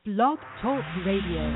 Blog Talk Radio.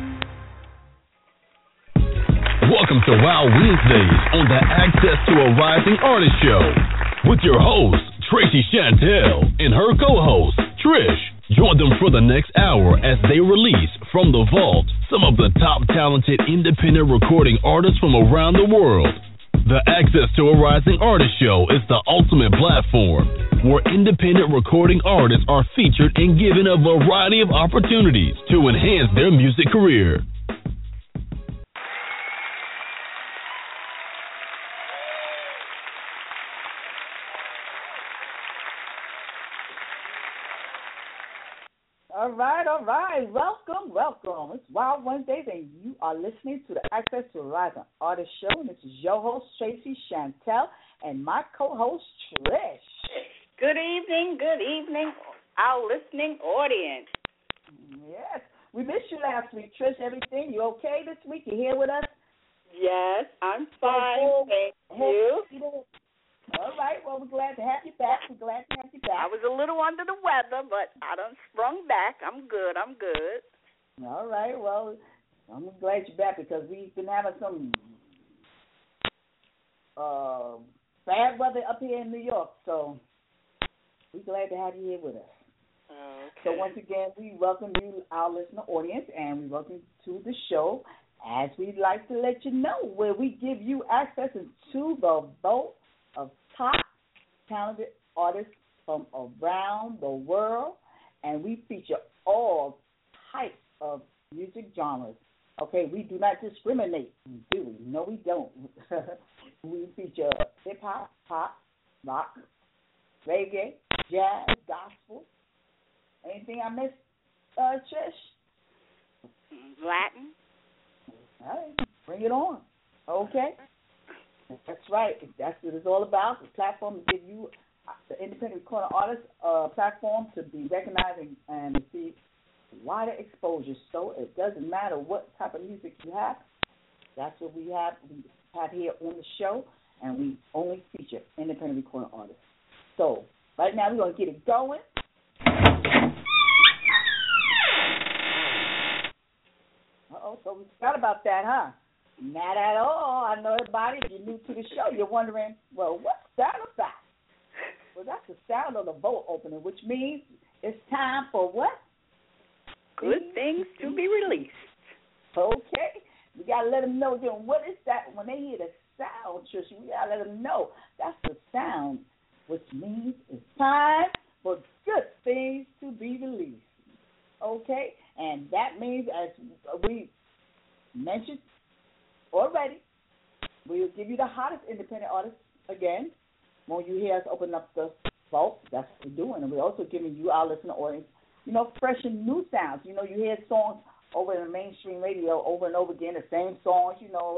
Welcome to Wild Wednesdays on the Access to a Rising Artist Show with your host, Tracy Chantel, and her co-host, Trish. Join them for the next hour as they release from the vault some of the top talented independent recording artists from around the world. The Access to a Rising Artist Show is the ultimate platform where independent recording artists are featured and given a variety of opportunities to enhance their music career. All right. Welcome. It's Wild Wednesdays, and you are listening to the Access to a Rising Artist Show. And this is your host, Tracy Chantel, and my co-host, Trish. Good evening, our listening audience. Yes. We missed you last week, Trish. Everything, you okay this week? You here with us? Yes, I'm fine. Thank you. All right. Well, we're glad to have you back. I was a little under the weather, but I done sprung back. I'm good. All right. Well, I'm glad you're back because we've been having some bad weather up here in New York, so we're glad to have you here with us. Okay. So once again, we welcome you, our listener audience, and we welcome you to the show. As we'd like to let you know, where we give you access to the vault of top talented artists from around the world, and we feature all types of music genres. Okay, we do not discriminate, do we? No, we don't. We feature hip-hop, pop, rock, reggae, jazz, gospel. Anything I missed, Trish? Latin. All right, bring it on. Okay? That's right. That's what it's all about. The platform to give you, the independent recording artists, platform to be recognized and receive wider exposure. So it doesn't matter what type of music you have. That's what we have here on the show, and we only feature independent recording artists. So right now we're going to get it going. So we forgot about that, huh? Not at all. I know everybody, if you're new to the show, you're wondering, well, what's that about? Well, that's the sound of the vault opening, which means it's time for what? Good things to be released. Okay. We got to let them know, then, what is that? When they hear the sound, Trisha, we got to let them know that's the sound, which means it's time for good things to be released. Okay? And that means, as we mentioned already, we'll give you the hottest independent artists again. When you hear us open up the vault, that's what we're doing. And we're also giving you, our listener audience, fresh and new sounds. You hear songs over in the mainstream radio over and over again, the same songs,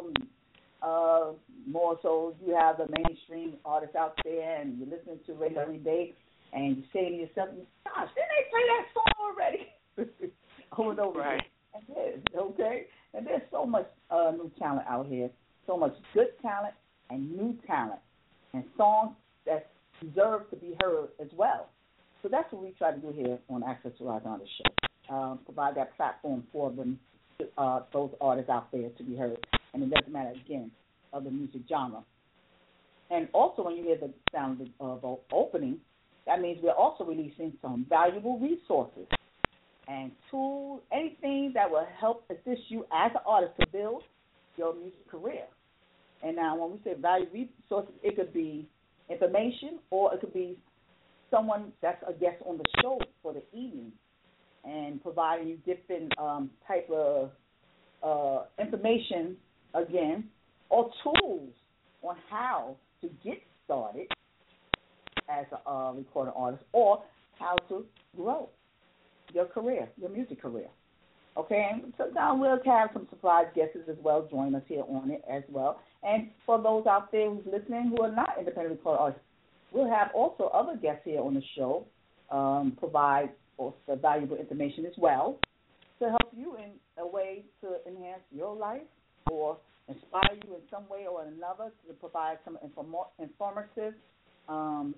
more so you have the mainstream artists out there and you're listening to radio every day and you're saying to yourself, gosh, didn't they play that song already? Over and over again. And okay? And there's so much new talent out here, so much good talent and new talent, and songs that deserve to be heard as well. So that's what we try to do here on Access to Rising Artist Show, provide that platform for them, those artists out there to be heard. And it doesn't matter, again, of the music genre. And also when you hear the sound of opening, that means we're also releasing some valuable resources and tools, anything that will help assist you as an artist to build your music career. And now when we say valuable resources, it could be information or it could be someone that's a guest on the show for the evening and providing you different type of information, again, or tools on how to get started as a recording artist or how to grow your career, your music career. Okay, and so now we'll have some surprise guests as well join us here on it as well. And for those out there who's listening who are not independent recording artists, we'll have also other guests here on the show provide also valuable information as well to help you in a way to enhance your life or inspire you in some way or another to provide some informative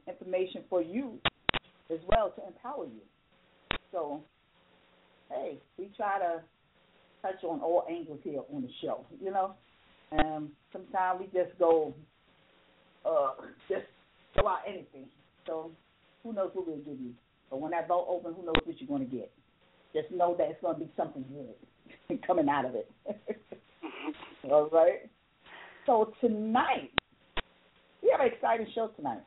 information for you as well to empower you. So, hey, we try to touch on all angles here on the show, you know. Sometimes we just go, just throw out anything. So who knows what we'll give you. But when that vote opens, who knows what you're going to get. Just know that it's going to be something good coming out of it. All right? So tonight, we have an exciting show tonight.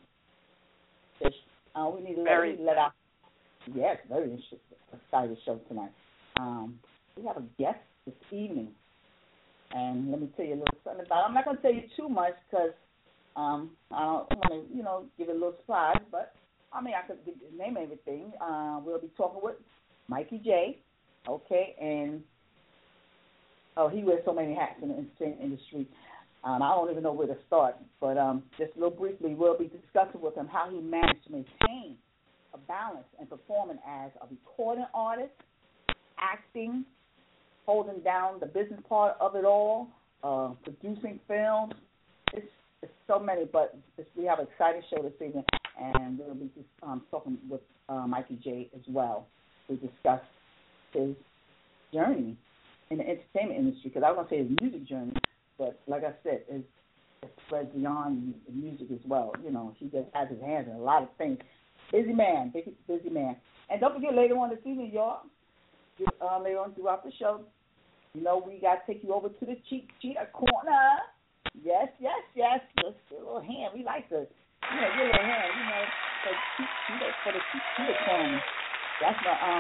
We need to let out. Yes, very exciting show tonight. We have a guest this evening. And let me tell you a little something about it. I'm not going to tell you too much because I don't want to, give it a little surprise. But, I could name everything. We'll be talking with Mikey J, okay? And, he wears so many hats in the entertainment industry. I don't even know where to start. But just a little briefly, we'll be discussing with him how he managed to maintain a balance and performing as a recording artist, acting, holding down the business part of it all, producing films. It's so many, but we have an exciting show this evening, and we'll be just talking with Mikey J as well to discuss his journey in the entertainment industry, because I was going to say his music journey, but like I said, it spreads beyond the music as well. He just has his hands in a lot of things. Busy man. And don't forget, later on this evening, y'all, later on throughout the show, we got to take you over to the Cheetah Corner. Yes. Just a little hand. We like to, give a little hand, for the Cheetah Corner. That's my,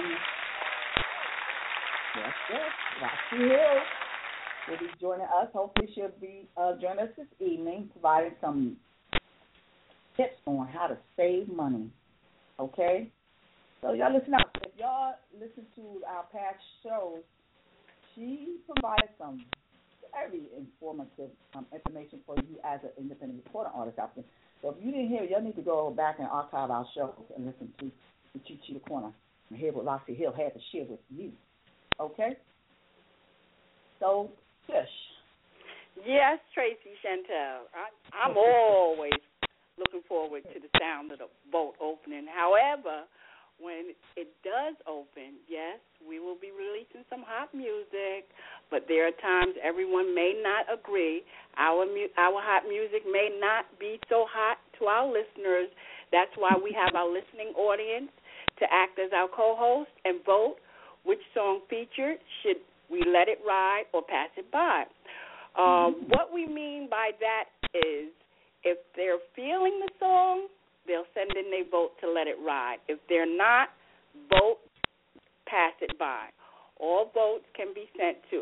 yes. Roxy Hill will be joining us. Hopefully she'll be joining us this evening, providing some tips on how to save money. Okay? So y'all listen up. If y'all listen to our past shows, she provided some very informative information for you as an independent recording artist out there. So if you didn't hear it, y'all need to go back and archive our shows and listen to the Cheetah Corner and hear what Roxy Hill had to share with you. Okay? So, Tish. Yes, Tracy Chantel. I'm always looking forward to the sound of the vote opening. However, when it does open, yes, we will be releasing some hot music, but there are times everyone may not agree. Our hot music may not be so hot to our listeners. That's why we have our listening audience to act as our co-host and vote which song featured. Should we let it ride or pass it by? What we mean by that is if they're feeling the song, they'll send in their vote to let it ride. If they're not, vote, pass it by. All votes can be sent to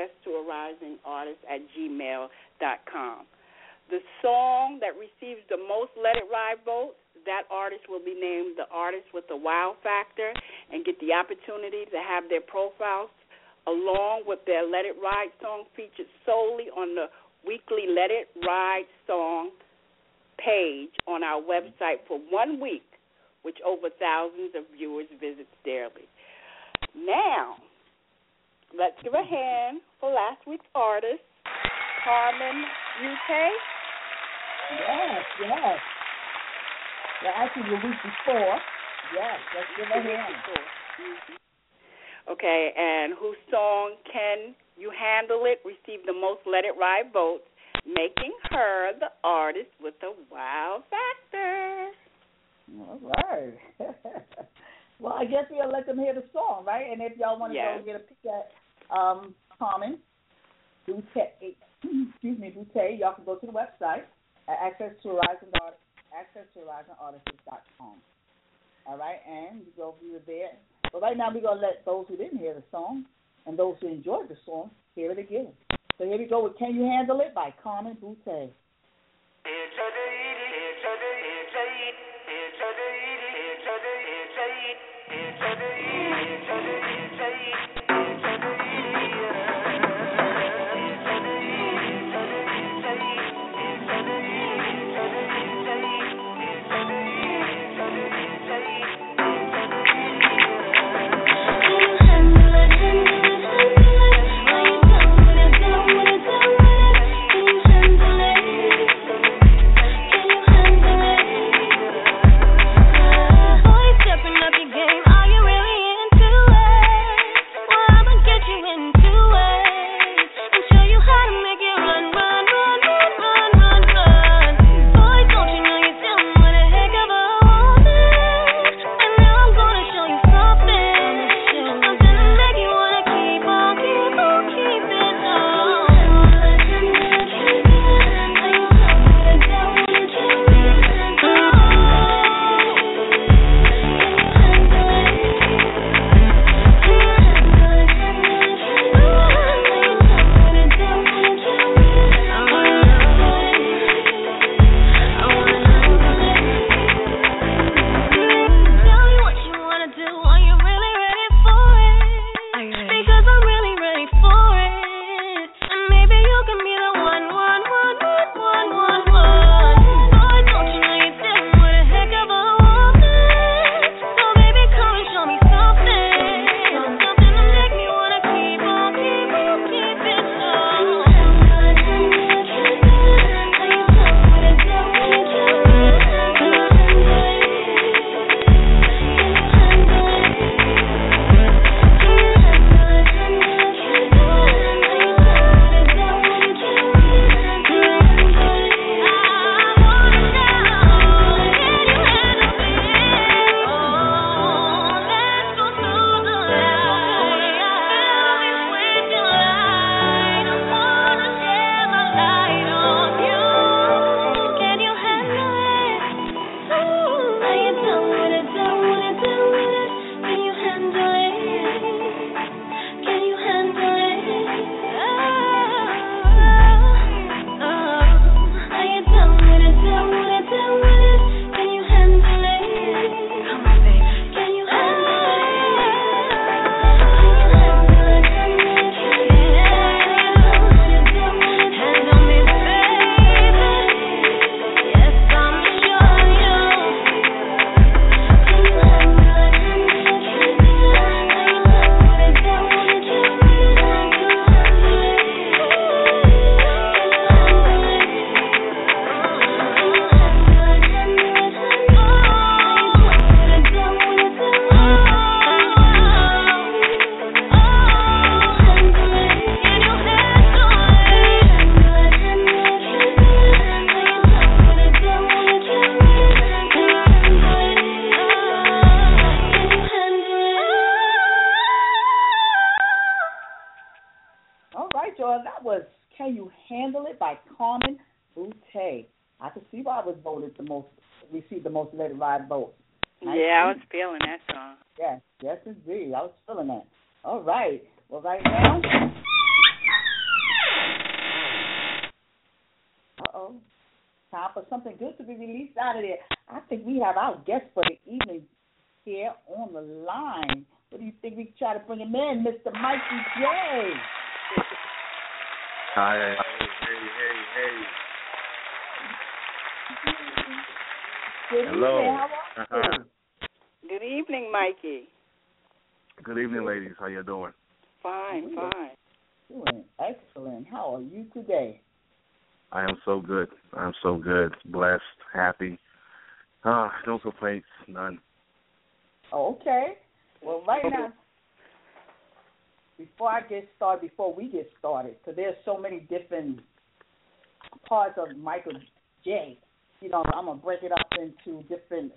accesstoarising@gmail.com. The song that receives the most let it ride votes, that artist will be named the artist with the wow factor and get the opportunity to have their profiles along with their Let It Ride song featured solely on the weekly Let It Ride song page on our website for 1 week, which over thousands of viewers visit daily. Now, let's give a hand for last week's artist, Carmen Butte. Yes. Well, actually, the week before. Yes, let's give a hand. Okay, and whose song Can You Handle It received the most Let It Ride votes, making her the artist with the wow factor. All right. Well, I guess we'll let them hear the song, right? And if y'all want to go get a peek at Carmen Butte, y'all can go to the website at accesstoarising.artists.com. All right, and you go view it there. But right now we're going to let those who didn't hear the song and those who enjoyed the song hear it again. So here we go with Can You Handle It by Carmen Butte. Can you handle it? y'all, that was Can You Handle It by Carmen Butte. I can see why it was voted received the most Let It Ride votes. Yeah, I was feeling that song. Yes, indeed. I was feeling that. All right. Well, right now, time for something good to be released out of there. I think we have our guest for the evening here on the line. What do you think we try to bring him in, Mr. Mikey J? Hi. Good Hello. evening. How are you? Good evening, Mikey. Good evening, ladies. How you doing? Fine. Doing excellent. How are you today? I am so good. Blessed, happy. No complaints, none. Oh, okay. Well, right now, before we get started, because there's so many different parts of Michael J. I'm going to break it up into different,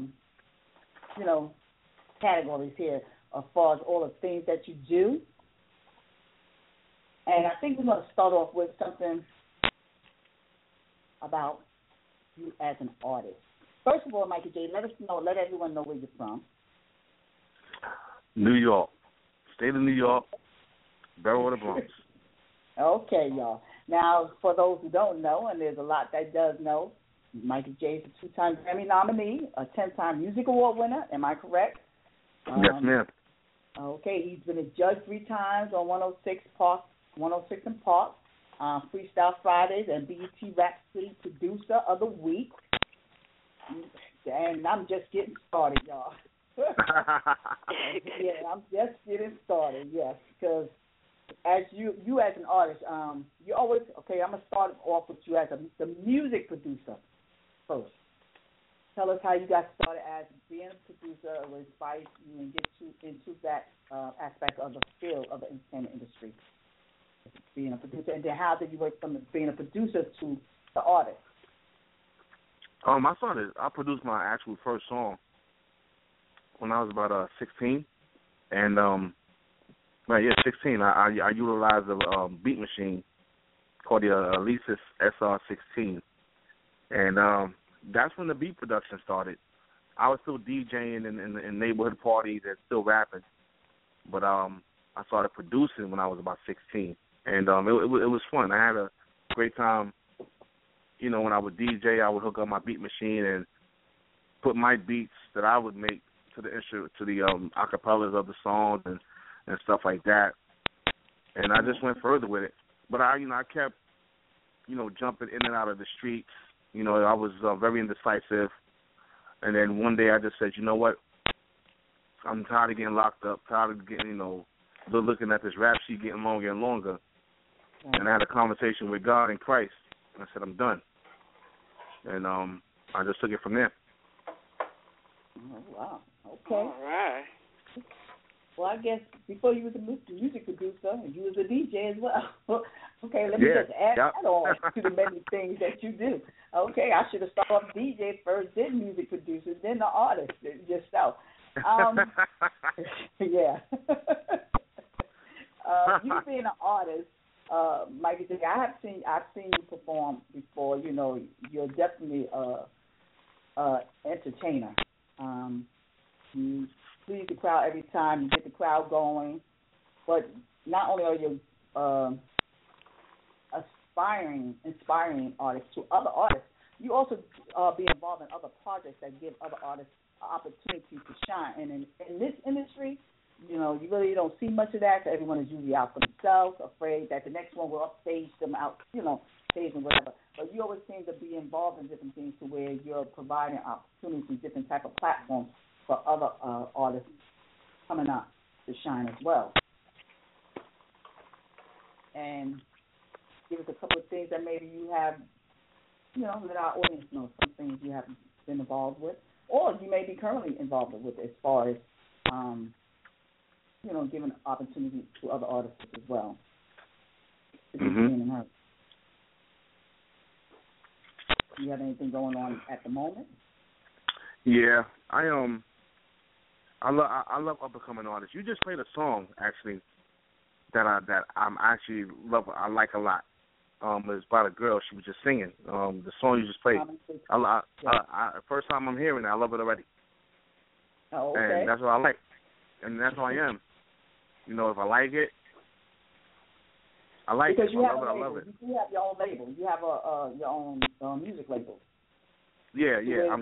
categories here as far as all the things that you do. And I think we're going to start off with something about you as an artist. First of all, Michael J., let everyone know where you're from. New York. State of New York. Borough of the Bronx. Okay, y'all. Now, for those who don't know, and there's a lot that does know, Michael J. is a 2-time Grammy nominee, a 10-time Music Award winner. Am I correct? Yes, ma'am. Okay, he's been a judge 3 times on 106 and Park, Freestyle Fridays, and BET Rap City Producer of the Week. And I'm just getting started, y'all. Yeah, I'm just getting started, yes, because as you as an artist, you always, I'm going to start off with you as the music producer first. Tell us how you got started as being a producer, what inspired you and get you into that aspect of the field of the entertainment industry, being a producer, and then how did you work from being a producer to the artist? I produced my actual first song when I was about 16, and 16. I utilized a beat machine called the Alesis SR16, and that's when the beat production started. I was still DJing in neighborhood parties and still rapping, but I started producing when I was about 16, and it was fun. I had a great time. When I would DJ, I would hook up my beat machine and put my beats that I would make to the acapellas of the songs and stuff like that. And I just went further with it. But I kept, jumping in and out of the streets. I was very indecisive. And then one day I just said, you know what? I'm tired of getting locked up, tired of getting, looking at this rap sheet getting longer and longer. And I had a conversation with God and Christ. And I said, I'm done. And I just took it from there. Oh, wow. Okay. All right. Well, I guess before you was a music producer, you was a DJ as well. Okay, let me just add that on to the many things that you do. Okay, I should have started off DJ first, then music producer, then the artist yourself. Yeah. You being an artist, Mikey J, I've seen you perform before. You're definitely a entertainer. You please the crowd every time. You get the crowd going. But not only are you inspiring artists to other artists, you also be involved in other projects that give other artists an opportunity to shine. And in this industry, you really don't see much of that, because everyone is usually out for themselves, afraid that the next one will upstage them out, stage and whatever. But you always seem to be involved in different things to where you're providing opportunities, different type of platforms for other artists coming up to shine as well. And give us a couple of things that maybe you have, let our audience know, some things you have been involved with, or you may be currently involved with as far as, giving opportunity to other artists as well. Mm-hmm. Do you have anything going on at the moment? Yeah, I love up and coming artists. You just played a song actually that I'm actually love. I like a lot. It's about a girl. She was just singing. The song you just played. First time I'm hearing it, I love it already. Oh, okay. And that's what I like. And that's who I am. You know, if I like it, I like because it. You have I love it. You have your own label. You have your own music label. Yeah.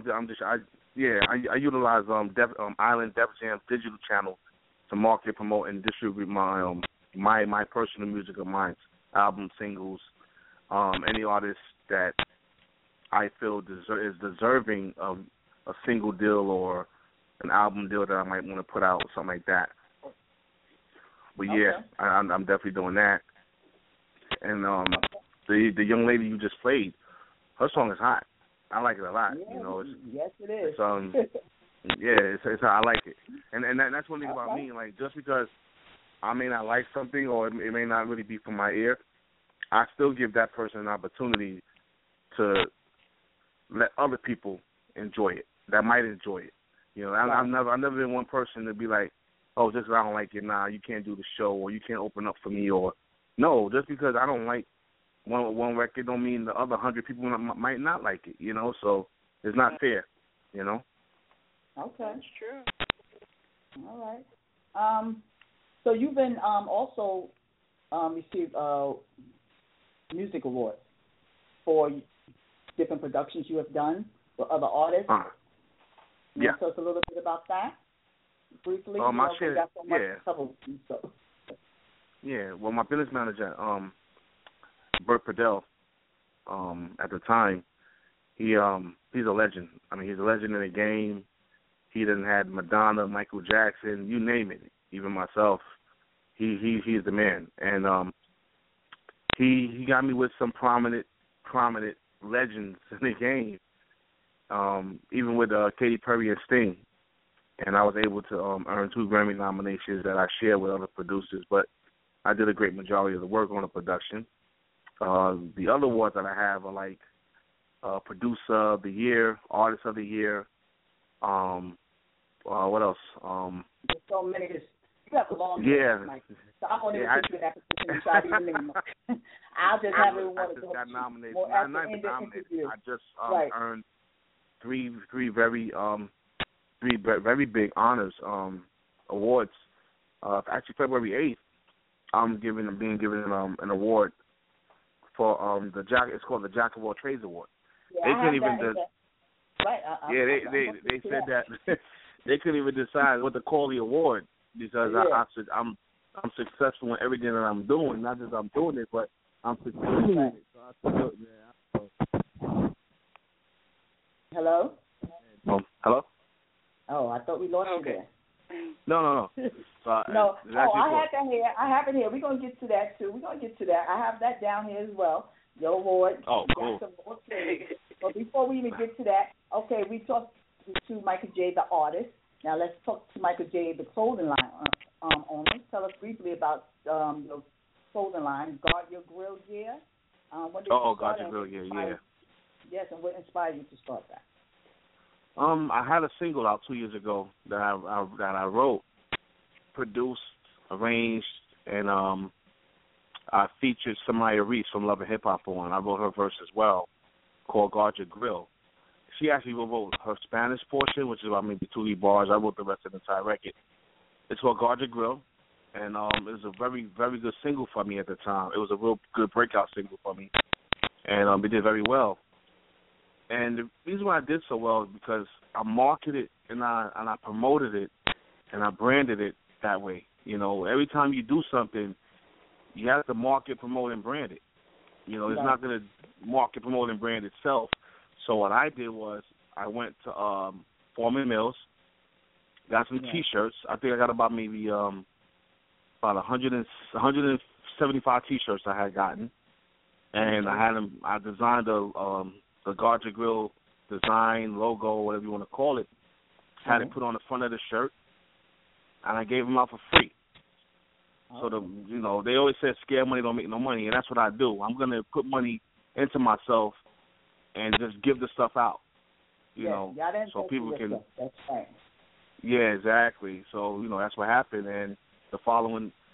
I utilize Island Def Jam digital channel to market, promote, and distribute my personal music of mine, albums, singles, any artist that I feel is deserving of a single deal or an album deal that I might want to put out or something like that. But yeah, I'm definitely doing that. And the young lady you just played, her song is hot. I like it a lot. Yeah, you know, yes, it is. It's I like it, and that's one thing about me. Like, just because I may not like something or it may not really be for my ear, I still give that person an opportunity to let other people enjoy it that might enjoy it. You know, I've never been one person to be like, oh, just because I don't like it, nah, you can't do the show or you can't open up for me, or no, just because I don't like one record don't mean the other 100 people might not like it, you know, so it's not fair, you know. Okay. That's true. All right. So you've been also received music awards for different productions you have done with other artists. Yeah. Tell us a little bit about that, briefly. Yeah, well, my business manager, Bert Perdell, at the time, he's a legend. I mean, he's a legend in the game. He done had Madonna, Michael Jackson, you name it, even myself. He's the man. And he got me with some prominent legends in the game, even with Katy Perry and Sting. And I was able to earn 2 Grammy nominations that I share with other producers, but I did a great majority of the work on the production. The other awards that I have are like Producer of the Year, Artist of the Year. What else? There's so many. You have a long list, Mike. So I won't even put you in that position and try to even name them. I'll just have everyone to go. Got nominated. I just earned three very big honors, awards. Actually, February 8th, I'm being given an award for it's called the Jack of All Trades Award. Yeah, they couldn't even they said that they couldn't even decide what to call the award because I'm successful in everything that I'm doing. Not just I'm doing it, but I'm successful in it. So Hello? Hello? Oh, I thought we lost you there. No. No. I have it here. We're going to get to that, too. I have that down here as well. Your award. Oh, cool. But before we even get to that, okay, we talked to Michael J., the artist. Now let's talk to Michael J., the clothing line owner. Tell us briefly about your clothing line, Guard Your Grill Gear. Guard Your Grill Gear, yeah. Yes, and what inspired you to start that? I had a single out 2 years ago that I wrote, produced, arranged, and I featured Samaya Reese from Love and Hip Hop on. I wrote her verse as well, called Guard Your Grill. She actually wrote her Spanish portion, which is about maybe 2 bars. I wrote the rest of the entire record. It's called Guard Your Grill, and it was a very, very good single for me at the time. It was a real good breakout single for me, and it did very well. And the reason why I did so well is because I marketed and I promoted it and I branded it that way. You know, every time you do something, you have to market, promote, and brand it. You know, it's not going to market, promote, and brand itself. So what I did was I went to Foreman Mills, got some T-shirts. I think I got about 175 T-shirts I had gotten, and I designed the Guard Your Grill design, logo, whatever you want to call it. Had it put on the front of the shirt, and I gave them out for free. So they always said scare money don't make no money, and that's what I do. I'm gonna put money into myself and just give the stuff out. You know, so people can. That's right. Yeah, exactly. So that's what happened, and the following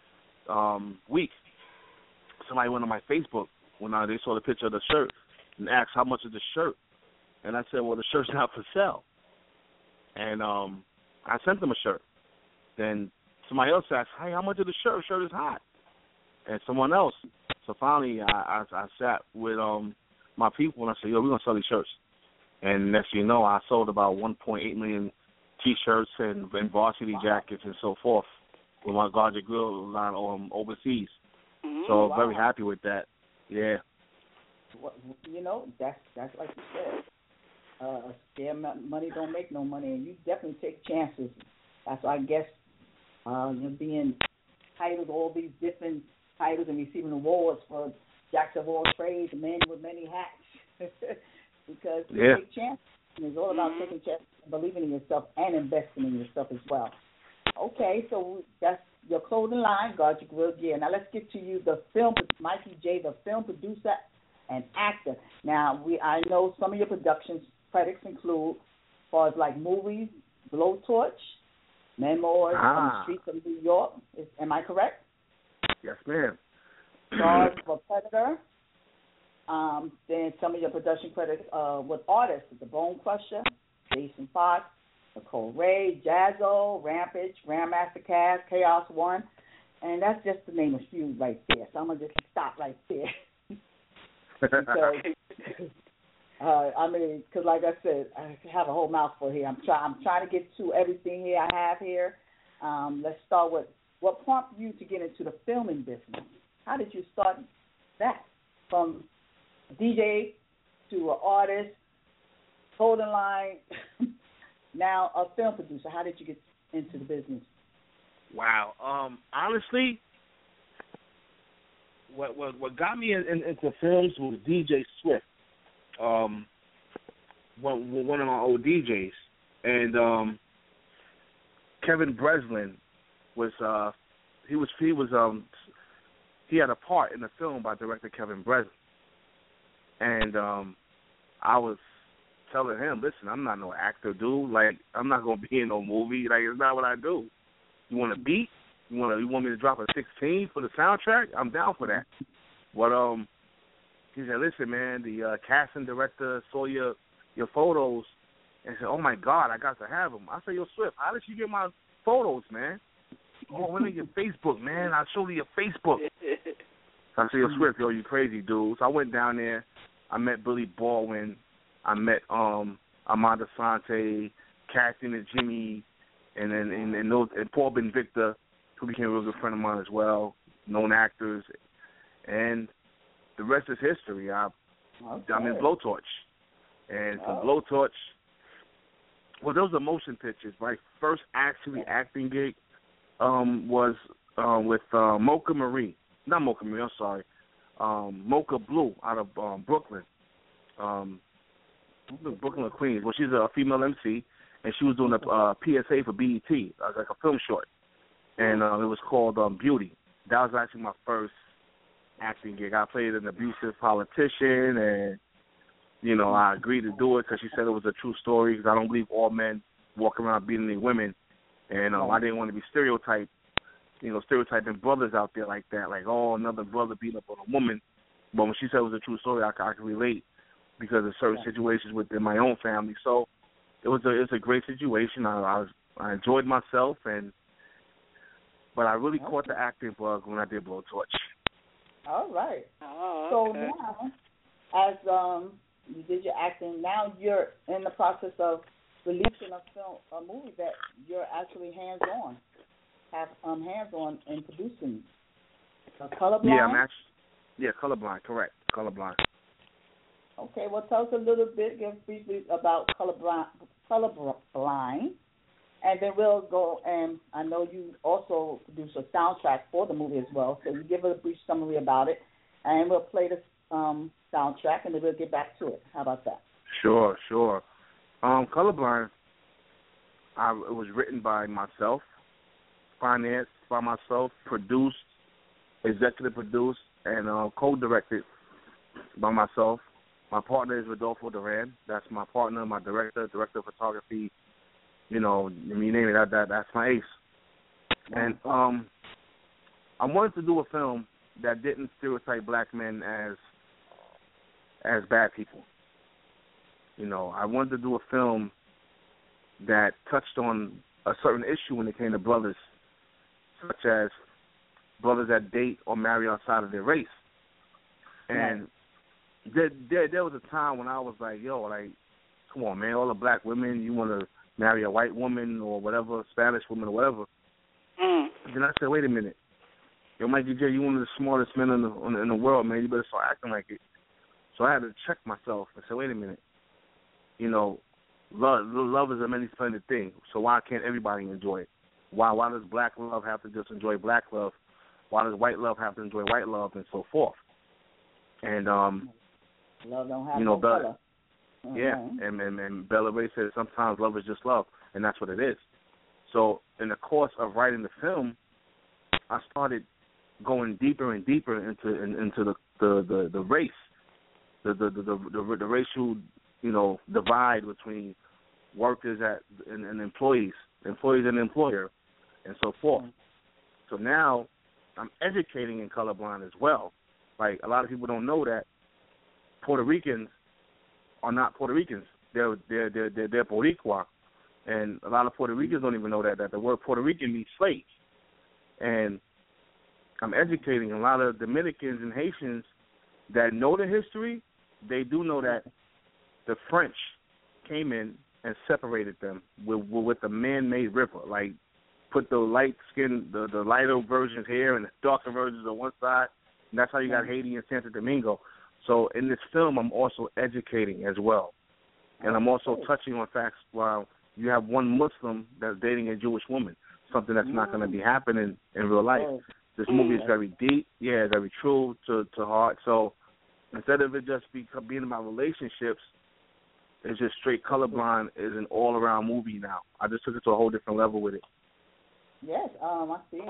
week, somebody went on my Facebook when they saw the picture of the shirt and asked how much is the shirt, and I said, well, the shirt's not for sale, and I sent them a shirt. Then somebody else asked, hey, how much is the shirt? The shirt is hot. And someone else. So finally, I sat with my people and I said, yo, we're gonna sell these shirts. And next thing you know, I sold about 1.8 million T-shirts and varsity jackets and so forth with my Guard Grill line overseas. Mm-hmm. So very happy with that. Yeah. Well, you know, that's like you said. Scare money don't make no money, and you definitely take chances. That's why I guess you're being titled all these different titles and receiving awards for Jacks of all trades, man with many hats. Because you take chances. And it's all about taking chances, believing in yourself, and investing in yourself as well. Okay, so that's your clothing line, Guard Your Grill Gear. Now let's get to you, the film, Mikey J, the film producer and actor. Now I know some of your production credits include, as far as like movies, Blowtorch, Memoirs on the Streets of New York. Am I correct? Yes, ma'am. Stars for Predator. Then some of your production credits with artists, The Bone Crusher, Jason Fox, Nicole Ray, Jazzo, Rampage, Grandmaster Caz, Chaos One, and that's just to name a few right there. So I'm gonna just stop right there. Because because like I said, I have a whole mouthful here. I'm trying to get to everything here I have here. Let's start with what prompted you to get into the filming business. How did you start that from DJ to an artist, clothing line, now a film producer? How did you get into the business? Wow. Honestly, what got me into films was DJ Swift, one of my old DJs, and Kevin Breslin was he had a part in the film by director Kevin Breslin. And I was telling him, listen, I'm not no actor, dude. Like, I'm not gonna be in no movie. Like, it's not what I do. You want a beat? You want me to drop a 16 for the soundtrack? I'm down for that. But he said, listen, man, the casting director saw your photos and said, oh my God, I got to have them. I said, yo, Swift, how did you get my photos, man? Oh, when are your Facebook, man? I'll show you your Facebook. I said, yo, Swift, yo, you crazy, dude. So I went down there. I met Billy Baldwin. I met Armand Asante, Kathy and Jimmy, and then and Paul Ben Victor, who became a real good friend of mine as well, known actors. And the rest is history. I'm in Blowtorch. And from Blowtorch, well, those are motion pictures. My first actually acting gig was with Mocha Marie. Not Mocha Marie, I'm sorry. Mocha Blue out of Brooklyn. Brooklyn Queens. Well, she's a female MC, and she was doing a PSA for BET, like a film short. And it was called Beauty. That was actually my first acting gig. I played an abusive politician, and, you know, I agreed to do it because she said it was a true story, because I don't believe all men walk around beating their women. And I didn't want to be stereotyping brothers out there like that, like, oh, another brother beating up on a woman. But when she said it was a true story, I could relate because of certain situations within my own family. So it was a great situation. I enjoyed myself, but I really caught the acting bug when I did Blowtorch. All right. Oh, so okay. now, as you did your acting, now you're in the process of releasing a movie that you're actually hands-on in producing. Colorblind? Yeah, Colorblind, correct. Colorblind. Okay, well, tell us a little bit, briefly about Colorblind, and then we'll go, and I know you also produce a soundtrack for the movie as well, so you give us a brief summary about it, and we'll play the soundtrack, and then we'll get back to it. How about that? Sure. Colorblind, it was written by myself, financed by myself, produced, executive produced, and co-directed by myself. My partner is Rodolfo Duran. That's my partner, my director of photography. You know, you name it, that's my ace. And I wanted to do a film that didn't stereotype black men as bad people. You know, I wanted to do a film that touched on a certain issue when it came to brothers, such as brothers that date or marry outside of their race. And there was a time when I was like, yo, like, come on, man, all the black women, you want to marry a white woman or whatever, Spanish woman or whatever. Then I said, wait a minute. Yo, Mikey J, you one of the smartest men in the world, man. You better start acting like it. So I had to check myself and say, wait a minute. You know, love is a many-splendid thing, so why can't everybody enjoy it? Why does black love have to just enjoy black love? Why does white love have to enjoy white love, and so forth? And, love don't have no color. Yeah, and Bella Ray said sometimes love is just love, and that's what it is. So in the course of writing the film, I started going deeper and deeper into the race, the racial, you know, divide between workers and employees and employer, and so forth. So now I'm educating in colorblind as well. Like, a lot of people don't know that Puerto Ricans are not Puerto Ricans. They're Boricua. And a lot of Puerto Ricans don't even know that the word Puerto Rican means slave. And I'm educating a lot of Dominicans and Haitians that know the history. They do know that the French came in and separated them with a man-made river. Like, put the light skin, the lighter versions here and the darker versions on one side. And that's how you got Haiti and Santo Domingo. So in this film, I'm also educating as well. And I'm also touching on facts while you have one Muslim that's dating a Jewish woman, something that's not going to be happening in real life. This movie is very deep, very true to heart. So instead of it just being about relationships, it's just straight colorblind is an all-around movie now. I just took it to a whole different level with it. Yes, I see.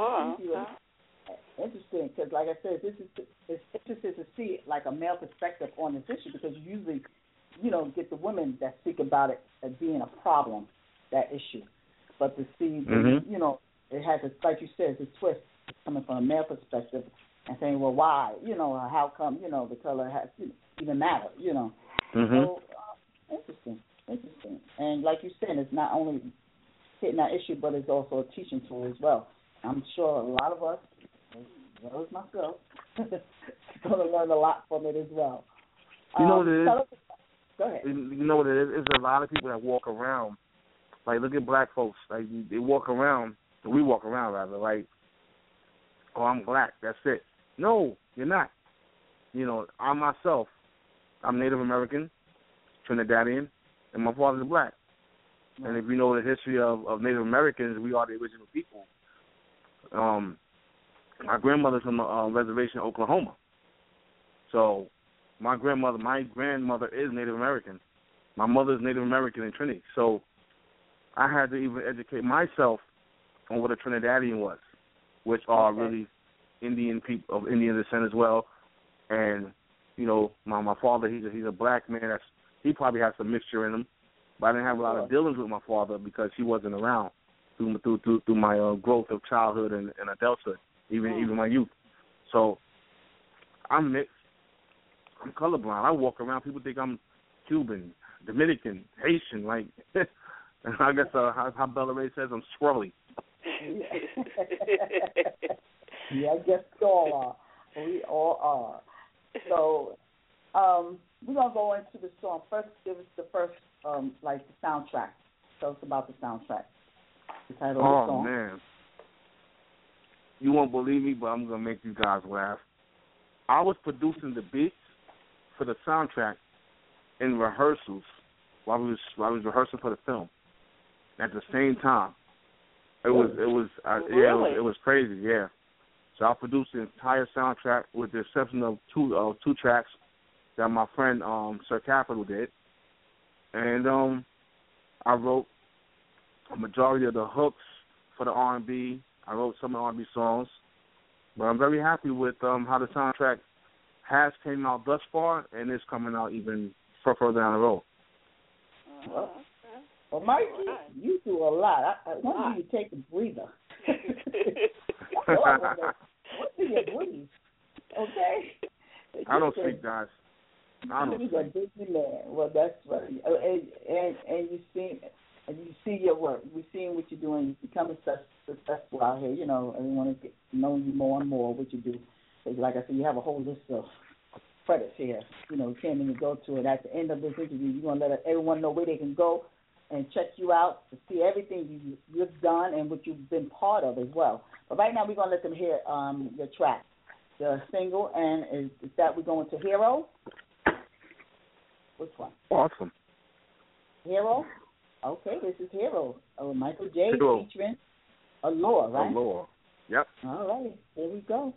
Interesting, because like I said, it's interesting to see like a male perspective on this issue, because you usually, you know, get the women that speak about it as being a problem, that issue. But to see, you know, it has, like you said, it's a twist coming from a male perspective and saying, well, why? You know, how come, you know, the color has even matter, you know. So, interesting. And like you said, it's not only hitting that issue, but it's also a teaching tool as well. I'm sure a lot of us, as well as myself, going to learn a lot from it as well. You know what it is? Go ahead. You know what it is? There's a lot of people that walk around. Like, look at black folks. Like, they walk around, we walk around, rather, like, oh, I'm black, that's it. No, you're not. You know, I myself, I'm Native American, Trinidadian, and my father's black. And if you know the history of Native Americans, we are the original people. My grandmother's from a reservation in Oklahoma. So my grandmother is Native American. My mother is Native American in Trinity. So I had to even educate myself on what a Trinidadian was, which are really Indian people of Indian descent as well. And, you know, my father, he's a black man. He probably has some mixture in him. But I didn't have a lot of dealings with my father because he wasn't around through my growth of childhood and adulthood, even my youth. So I'm mixed. I'm colorblind. I walk around. People think I'm Cuban, Dominican, Haitian. Like, I guess how Bella Ray says, I'm swirly. Yeah, I guess we all are. We all are. So we're going to go into the song. First, give us the first, like the soundtrack. Tell us about the soundtrack. The title of the song. Oh, man. You won't believe me, but I'm going to make you guys laugh. I was producing the beats for the soundtrack in rehearsals while I was rehearsing for the film at the same time. It was crazy, yeah. So I produced the entire soundtrack with the exception of two tracks that my friend Sir Capital did, and I wrote a majority of the hooks for the R&B. I wrote some of the R&B songs, but I'm very happy with how the soundtrack has came out thus far, and is coming out even further down the road. Well, Mikey, you do a lot. When do you take a breather? What be a breeze. Okay? I don't speak, guys. I don't speak. You're Disneyland. Well, that's right. And you see your work. We're seeing what you're doing. You're becoming successful out here. You know, everyone is getting to know you more and more, what you do. Like I said, you have a whole list of credits here. You know, you can't even go to it. At the end of this interview, you're going to let everyone know where they can go and check you out to see everything you've done and what you've been part of as well. But right now, we're going to let them hear your track, the single, and is that we're going to Hero? Which one? Awesome. Hero? Okay, this is Hero. Michael J. Hero. Featuring Allure, right? Allure. Yep. All right, here we go.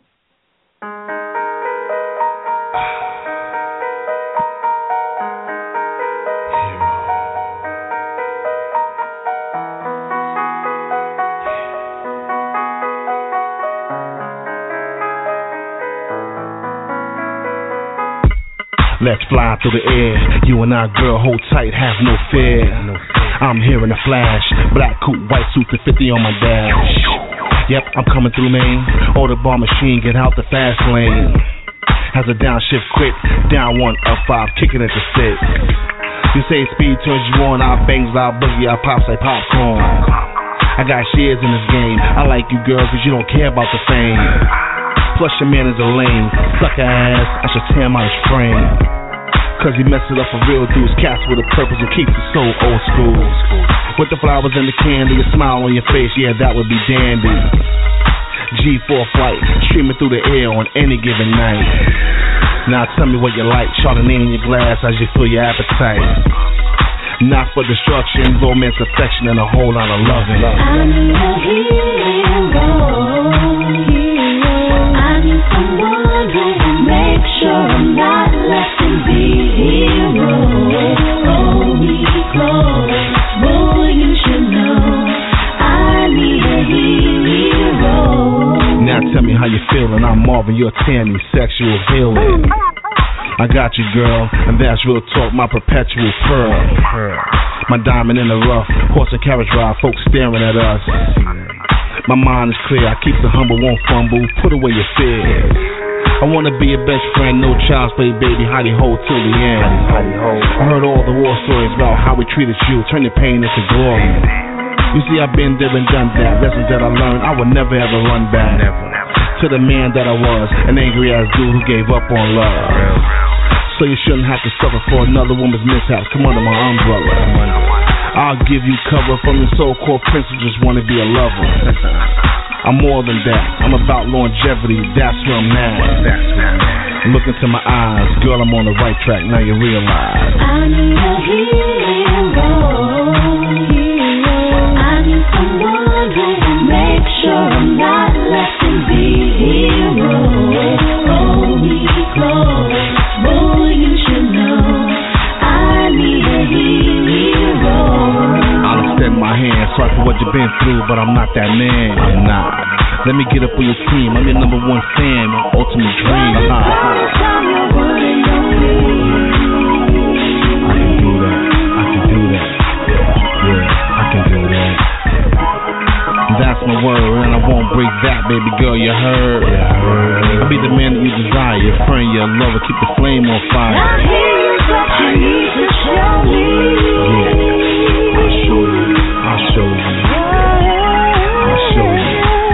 Let's fly through the air. You and I, girl, hold tight, have no fear. I'm here in a flash. Black coupe, white suit, to 50 on my dash. Yep, I'm coming through, man. Order bar machine, get out the fast lane. Has a downshift quick. Down 1, up 5, kicking it to 6. You say speed turns you on, I bangs, I boogie, I pops like popcorn. I got shares in this game. I like you, girl, cause you don't care about the fame. Plus your man is a lame sucker ass, I should tear him out his frame. Cause he messed it up for real dudes, cats with a purpose and keeps it so old school. With the flowers and the candy, a smile on your face, yeah, that would be dandy. G4 flight, streaming through the air on any given night. Now tell me what you like, Chardonnay in your glass as you fill your appetite. Not for destruction, romance, affection, and a whole lot of loving. I need a hero. Someone who will make sure I'm not left to be hero. Hold me close, boy, you should know I need a hero. Now tell me how you feeling. I'm Marvin, you're Tammy, sexual healing. I got you, girl, and that's real talk, my perpetual pearl. My diamond in the rough, horse and carriage ride, folks staring at us. My mind is clear, I keep the humble, won't fumble, put away your fears. I wanna be your best friend, no child's play, baby, hidey ho till the end. I heard all the war stories about how we treated you, turn your pain into glory. You see, I've been there and done that, lessons that I learned, I would never ever run back. To the man that I was, an angry ass dude who gave up on love. So you shouldn't have to suffer for another woman's mishaps, come under my umbrella. I'll give you cover from the so-called prince who just want to be a lover. I'm more than that. I'm about longevity. That's where I'm at. Look into my eyes. Girl, I'm on the right track. Now you realize. I need a hero. I need someone who will make sure I'm not left to be hero. Hold me close. Boy, you should know I need a hero. I'll extend my hand, sorry for what you've been through, but I'm not that man. I'm not. Let me get up on your team. I'm your number one fan, my ultimate dream. I can do that. I can do that. Yeah, I can do that. That's my word, and I won't break that, baby girl. You heard? I'll be the man that you desire, your friend, your lover. Keep the flame on fire. I hear you, but you need to show me. Yeah, I'll show you. I'll show you. I'll show you.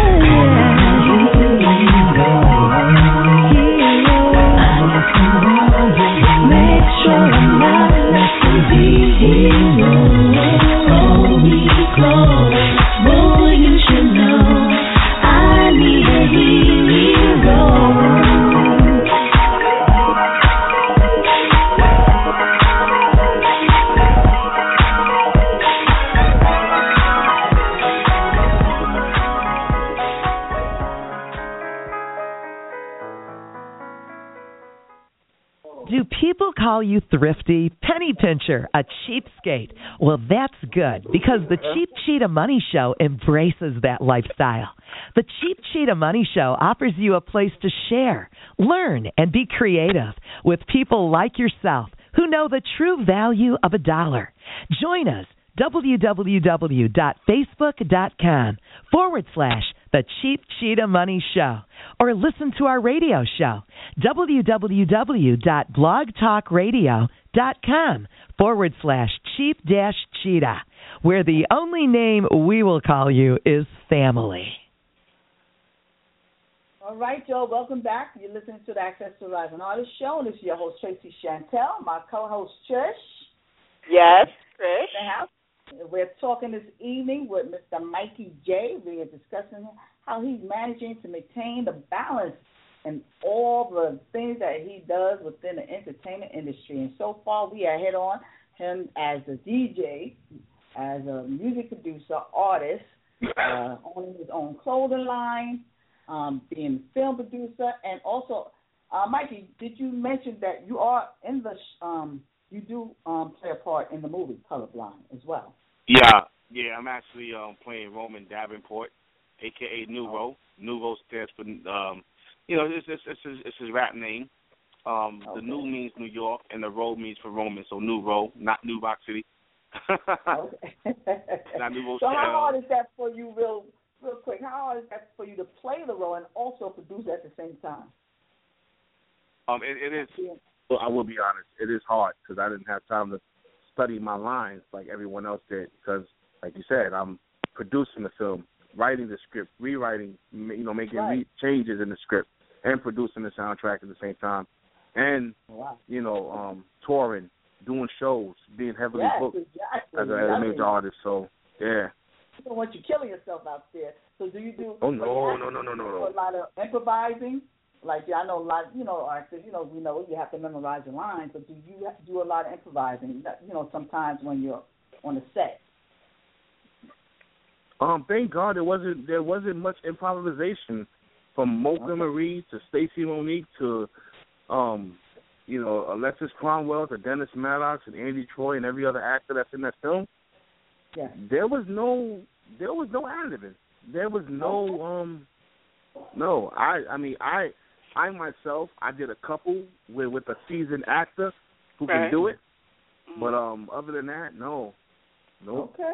Make sure I'm not left to be hero. Hold me close, boy, you should know I need a hero. Do people call you thrifty, penny pincher, a cheapskate? Well, that's good, because the Cheap Cheetah Money Show embraces that lifestyle. The Cheap Cheetah Money Show offers you a place to share, learn, and be creative with people like yourself who know the true value of a dollar. Join us, www.facebook.com/ The Cheap Cheetah Money Show, or listen to our radio show, www.blogtalkradio.com/cheap-cheetah, where the only name we will call you is family. All right, Joe, welcome back. You're listening to the Access to Rising Artist Show. This is your host, Tracy Chantel, my co-host, Trish. Yes, Trish. We're talking this evening with Mr. Mikey J. We are discussing how he's managing to maintain the balance in all the things that he does within the entertainment industry. And so far, we are hit on him as a DJ, as a music producer, artist, owning his own clothing line, being a film producer, and also, Mikey, did you mention that you are in the you do play a part in the movie Colorblind as well? Yeah, I'm actually playing Roman Davenport, a.k.a. Nuvo. Nuvo stands for, it's his rap name. The New means New York, and the Road means for Roman, so Nuvo, not New Rock City. Not Nuvo. So how hard is that for you, real quick? How hard is that for you to play the role and also produce at the same time? It is. Well, I will be honest. It is hard because I didn't have time to study my lines like everyone else did. Because, like you said, I'm producing the film, writing the script, rewriting, making changes in the script, and producing the soundtrack at the same time, and touring, doing shows, being heavily booked as a major artist. So, yeah. I don't want you killing yourself out there. So, do you do? Oh no. A lot of improvising. Like, I know a lot, actors, we know you have to memorize your lines, but do you have to do a lot of improvising, sometimes when you're on the set? Thank God there wasn't much improvisation from Mocha Marie to Stacey Monique to, Alexis Cromwell to Dennis Maddox and Andy Troy and every other actor that's in that film. Yeah. There was no ad-libbing. There was I myself, I did a couple with a seasoned actor who can do it, but other than that, no. Okay.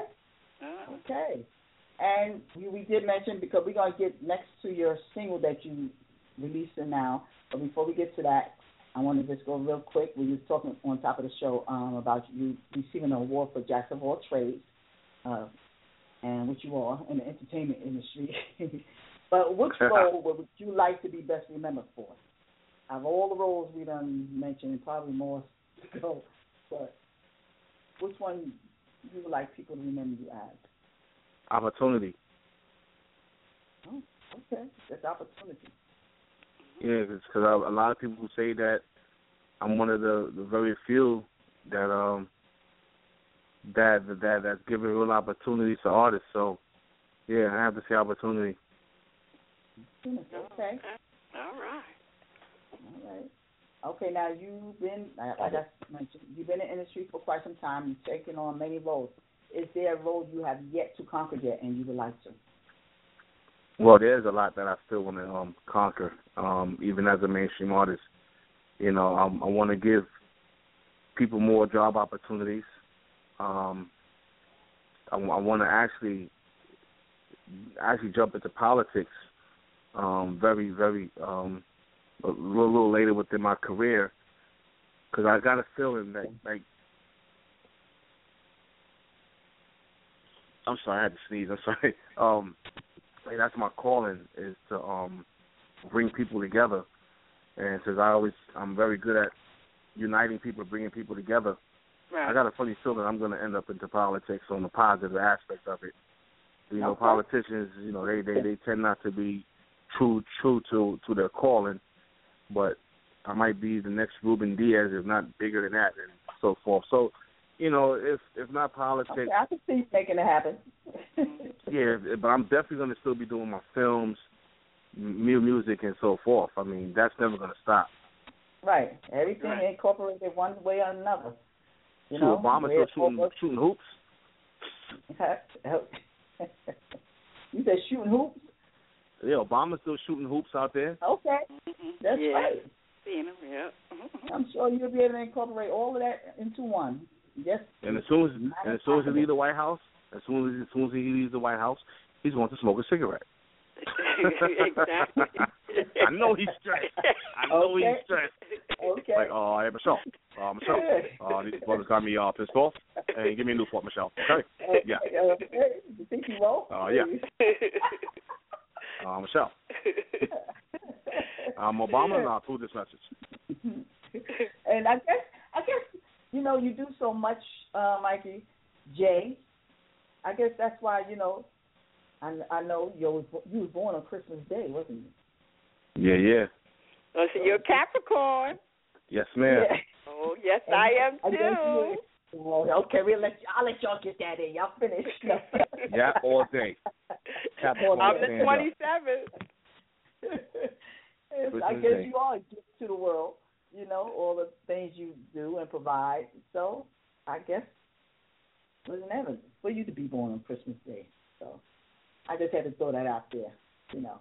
And we did mention, because we're going to get next to your single that you releasing now, but before we get to that, I want to just go real quick. We were talking on top of the show about you receiving an award for Jack of all trades, and what you are in the entertainment industry. But which role would you like to be best remembered for? Out of all the roles we done mentioned, and probably more to go, but which one you would like people to remember you as? Opportunity. Oh, okay. That's opportunity. Yeah, because a lot of people say that I'm one of the very few that that's giving real opportunities to artists. So, yeah, I have to say opportunity. Okay. All right. Okay, now you've been, like I mentioned, you've been in the industry for quite some time. You've taken on many roles. Is there a role you have yet to conquer yet and you would like to? Well, there's a lot that I still want to conquer, even as a mainstream artist. I want to give people more job opportunities. I want to actually jump into politics very, very a little later within my career, because I got a feeling that, like, I'm sorry, I had to sneeze. I'm sorry. That's my calling, is to bring people together, and since I'm very good at uniting people, bringing people together. Right. I got a funny feeling I'm going to end up into politics on the positive aspect of it. Politicians, they tend not to be true to their calling, but I might be the next Ruben Diaz, if not bigger than that, and so forth. So, if not politics, okay, I can see you making it happen. Yeah, but I'm definitely going to still be doing my films, music, and so forth. I mean, that's never going to stop. Right, everything incorporated one way or another. Obama still shooting hoops. You said shooting hoops? Yeah, Obama's still shooting hoops out there. Okay, that's right. Seeing them, yeah. I'm sure you'll be able to incorporate all of that into one. Yes. And as soon as he leaves the White House, as soon as he leaves the White House, he's going to smoke a cigarette. Exactly. I know he's stressed. He's stressed. Okay. Like, hey, Michelle. These brothers got me pissed off. Hey, give me a new Fort, Michelle. Okay? Yeah. You think he won't? Yeah. Michelle. Obama, and I'll approve this message. And I guess, you know, you do so much, Mikey J. I guess that's why, you know, I know you was born on Christmas Day, wasn't you? Yeah. Oh, so you're a Capricorn. Yes, ma'am. Yeah. Oh, yes, I am too. Okay, I'll let y'all get that in. Y'all finish. Yeah, all day. I'm the 27th. I guess you all give to the world, you know, all the things you do and provide. So I guess it was inevitable for you to be born on Christmas Day. So I just had to throw that out there, you know.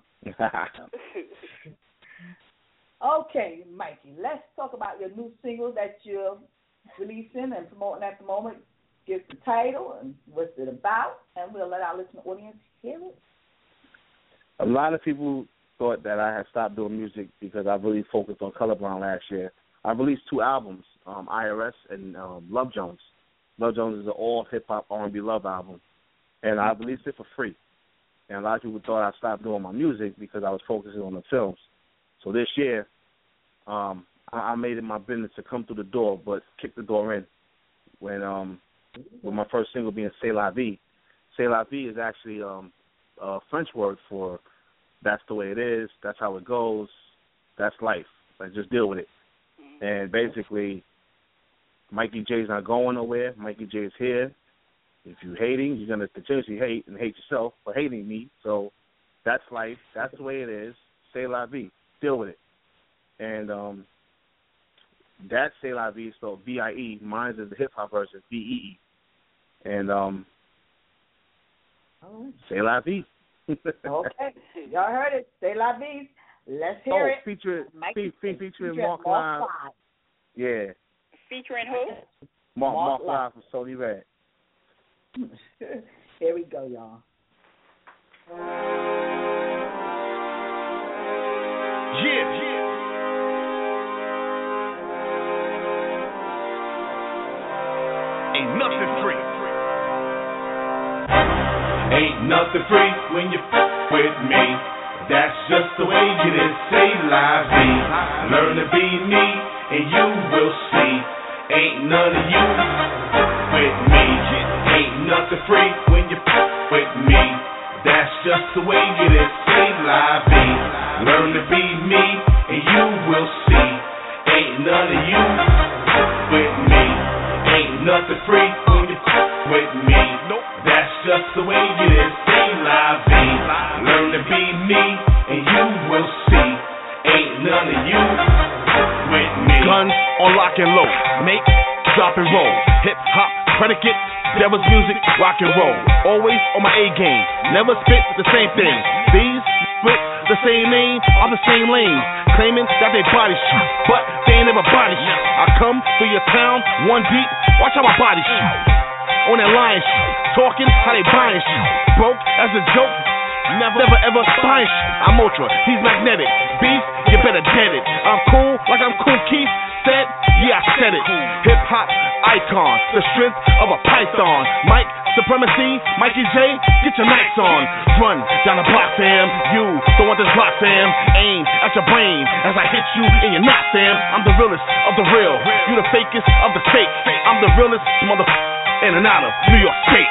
Okay, Mikey, let's talk about your new single that you're releasing and promoting at the moment. Give the title and what's it about, and we'll let our listening audience hear it. A lot of people thought that I had stopped doing music because I really focused on Colorblind last year. I released 2 albums, IRS and Love Jones. Love Jones is an all hip-hop R&B love album, and I released it for free. And a lot of people thought I stopped doing my music because I was focusing on the films. So this year, I made it my business to come through the door, but kick the door in. When with my first single being C'est La Vie. C'est La Vie is actually a French word for that's the way it is, that's how it goes, that's life. Like, just deal with it. And basically, Mikey J's not going nowhere. Mikey J is here. If you're hating, you're going to continuously hate and hate yourself for hating me. So that's life. That's the way it is. C'est La Vie. Deal with it. And that C'est La Vie is spelled V-I-E. Mine is the hip-hop version, V-E-E. And C'est La Vie. Okay. Y'all heard it. C'est La Vie. Let's hear it. Featuring Mark Live. Yeah. Featuring who? Mark Live from Sony Red. Here we go, y'all. Yeah. Ain't nothing free. Ain't nothing free when you with me. That's just the way it is. C'est La Vie. Learn to be me, and you will see. Ain't none of you with me. Ain't nothing free when you with me. That's just the way it is. C'est La Vie. Learn to be me, and you will see. Ain't none of you with me. Ain't nothing free when you with me. That's just the way it is. C'est La Vie. Learn to be me, and you will see. Ain't none of you with me. Guns on lock and load. Make, drop and roll. Hip hop predicate. Devil's music, rock and roll. Always on my A game. Never spit the same thing. These spit the same name on the same lane. Claiming that they body shoot, but they ain't never body shoot. I come through your town, one deep. Watch how my body shoot. On that lion shoot. Talking how they buying shit. Broke as a joke. Never ever buying shit. I'm ultra, he's magnetic. Beef, you better get it. I'm cool like I'm Cool Keith said. Yeah, I said it. Hip hop icon, the strength of a python. Mike supremacy, Mikey J, get your nights on. Run down the block, fam. You don't want this block, fam. Aim at your brain as I hit you in your knot, fam. I'm the realest of the real. You the fakest of the fake. I'm the realest motherfucker in and out of New York State.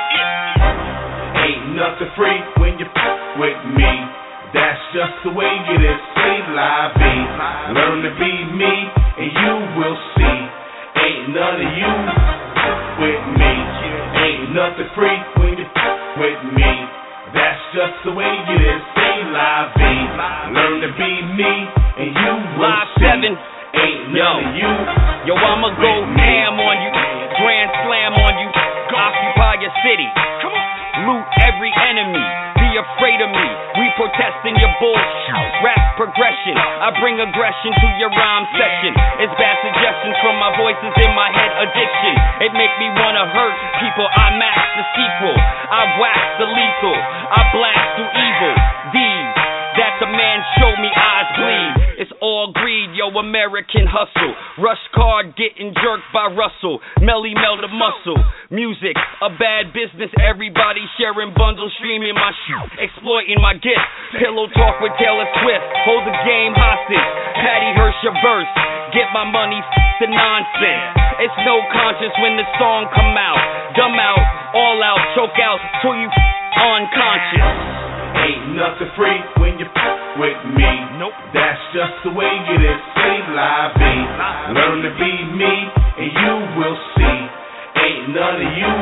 Ain't nothing free when you with me. That's just the way it is. C'est La Vie. Learn to be me, and you will see. Ain't none of you with me. Ain't nothing free when you with me. That's just the way it is. C'est La Vie. Learn to be me, and you will see. Ain't none of you. Yo, I'ma go ham on you, grand slam on you, occupy your city, loot every enemy, be afraid of me, we protesting your bullshit, rap progression, I bring aggression to your rhyme section, it's bad suggestions from my voices in my head addiction, it make me wanna hurt people, I match the sequel, I wax the lethal, I blast through evil, deeds The man showed me eyes bleed. It's all greed, yo, American hustle. Rush card getting jerked by Russell. Melly Mel the muscle. Music, a bad business. Everybody sharing bundles, streaming my shit, exploiting my gift. Pillow talk with Taylor Swift. Hold the game hostage. Patty Hearst your verse. Get my money, the nonsense. It's no conscience when the song come out. Dumb out, all out, choke out, till you unconscious. Ain't nothing free when you with me. Nope. That's just the way it is. Say live be. Learn to be me, and you will see. Ain't none of you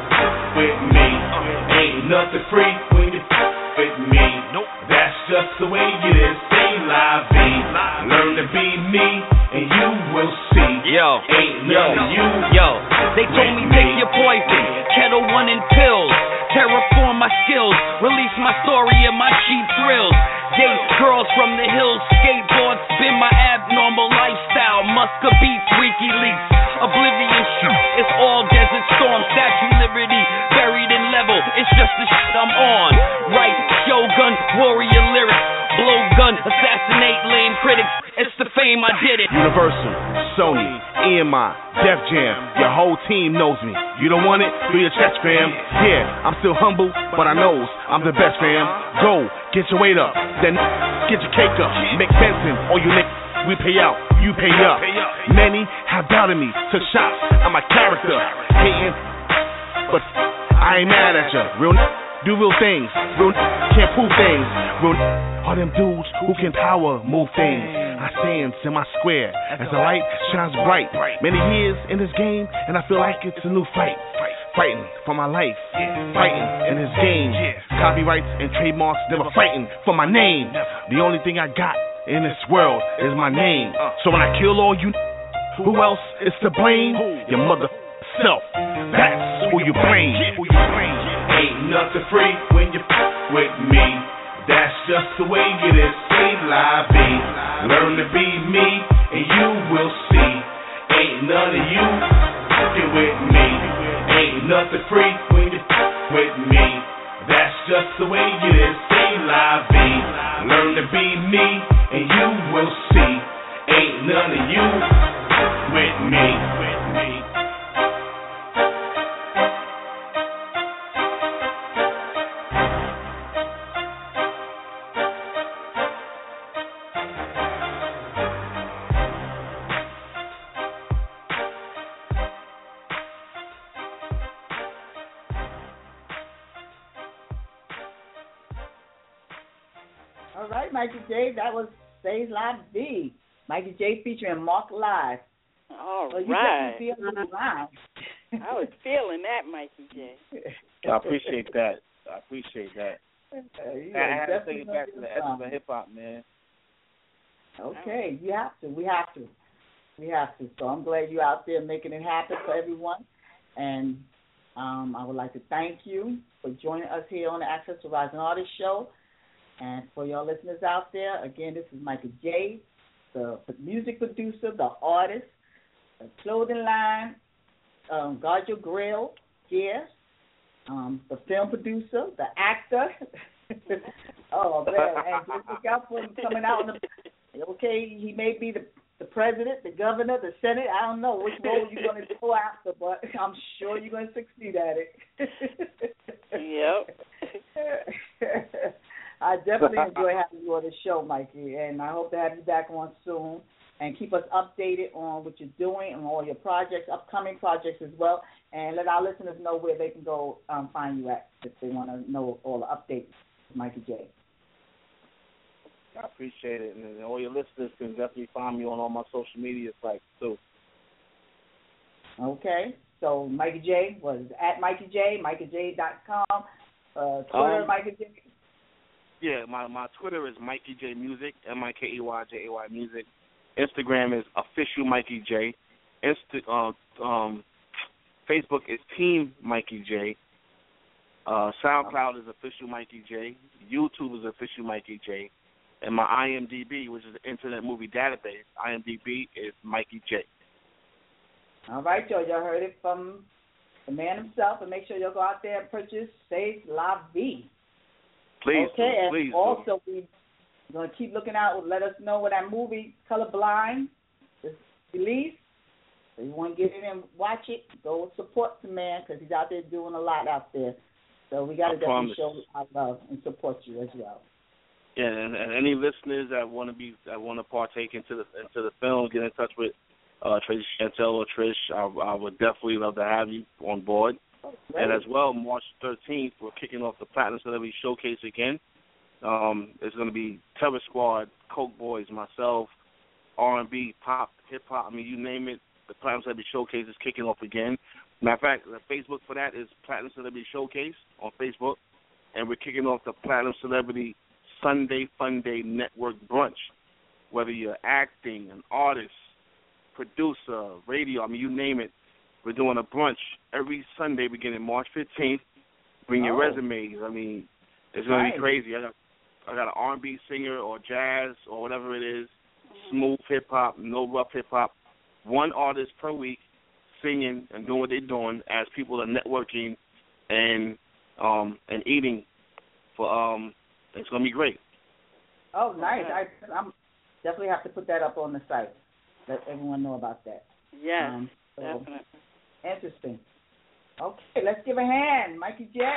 with me. Ain't nothing free when you with me. Nope. That's just the way it is. Say live be. Learn to be me, and you will see. Yo, ain't none of you. Yo, they told me take your poison. Kettle One and pills. Terraform my skills, release my story and my cheap thrills. Date girls from the hills, skateboard, spin my abnormal lifestyle. Muska beats, WikiLeaks, oblivion shit. It's all Desert Storm, Statue Liberty, buried in level. It's just the shit I'm on. Right, Shogun, warrior lyrics, blowgun, assassinate lame critics. It's the fame I did it. Universal, Sony, EMI, Def Jam, your whole team knows me. You don't want it? Do your chest, fam. Yeah, I'm still humble, but I knows I'm the best, fam. Go, get your weight up, then get your cake up. Make Benson, all you niggas, we pay out, you pay up. Many have doubted me, took shots at my character, hating, but I ain't mad at ya. Real do real things, real can't prove things. Real are them dudes who can power move things. I stand in my square as the light shines bright. Many years in this game, and I feel like it's a new fight. Fighting for my life, fighting in this game. Copyrights and trademarks, never fighting for my name. The only thing I got in this world is my name. So when I kill all you, who else is to blame? Your mother self. That's who you blame. Ain't nothing free when you with me. That's just the way it is. Say live be. Learn to be me, and you will see. Ain't none of you fucking with me. Ain't nothing free when you with me. That's just the way it is. Say live be. Learn to be me, and you will see. Ain't none of you with me. All right, Mikey J, that was Say Live B. Mikey J featuring Mark Live. All so you right. definitely feel the line. I was feeling that, Mikey J. I appreciate that. I had to take it back to the essence of hip hop, man. Okay, you have to. We have to. So I'm glad you're out there making it happen for everyone. And I would like to thank you for joining us here on the Access to Rising Artists Show. And for your listeners out there, again, this is Michael J., the music producer, the artist, the clothing line, Guard Your Grill, yes, the film producer, the actor. Oh, man, and just look out for him coming out. Okay, he may be the president, the governor, the senate. I don't know which role you're going to go after, but I'm sure you're going to succeed at it. Yep. I definitely enjoy having you on the show, Mikey, and I hope to have you back on soon and keep us updated on what you're doing and all your projects, upcoming projects as well, and let our listeners know where they can go find you at if they want to know all the updates, Mikey J. I appreciate it, and all your listeners can definitely find me on all my social media sites, too. Okay, so Mikey J was at Mikey J, MikeyJ.com, Twitter, Mikey J. Yeah, my Twitter is Mikey J Music, MikeyJay Music. Instagram is official Mikey J. Facebook is Team Mikey J. SoundCloud is official Mikey J. YouTube is official Mikey J. And my IMDb, which is the Internet Movie Database, IMDb is Mikey J. All right, y'all heard it from the man himself, and make sure y'all go out there and purchase Say La Vie. Please, okay, please. And also We're going to keep looking out. Let us know when that movie, Colorblind, is released. So you want to get in and watch it, go support the man because he's out there doing a lot out there. So we got to definitely show our love and support you as well. Yeah, and any listeners that want to partake into the film, get in touch with Tracy Chantel or Trish. I would definitely love to have you on board. Oh, and as well, March 13th, we're kicking off the Platinum Celebrity Showcase again. It's going to be Terror Squad, Coke Boys, myself, R&B, pop, hip hop. I mean, you name it. The Platinum Celebrity Showcase is kicking off again. Matter of fact, the Facebook for that is Platinum Celebrity Showcase on Facebook, and we're kicking off the Platinum Celebrity Sunday Fun Day Network Brunch. Whether you're acting, an artist, producer, radio, I mean, you name it, we're doing a brunch every Sunday beginning March 15th. Bring your resumes. I mean, it's going to be crazy. I got an R&B singer or jazz or whatever it is, smooth hip-hop, no rough hip-hop, one artist per week singing and doing what they're doing as people are networking and eating for it's going to be great. Oh, nice. I'm definitely have to put that up on the site. Let everyone know about that. Yes, definitely. Interesting. Okay, let's give a hand. Mikey J.